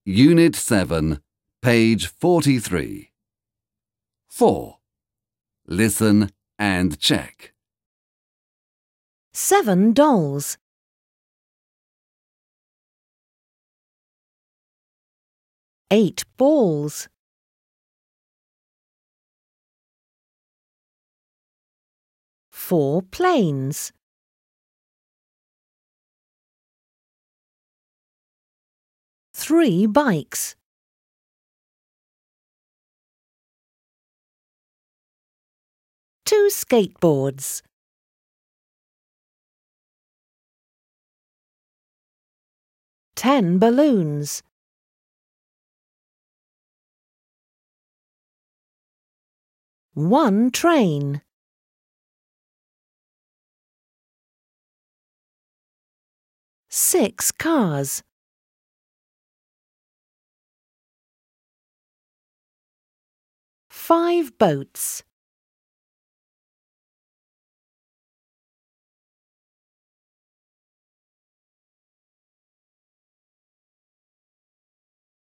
Unit 7, page 43. 4. Listen and check. 7 dolls. 8 balls. 4 planes. 3 bikes. 2 skateboards. 10 balloons. 1 train. 6 cars. 5 boats.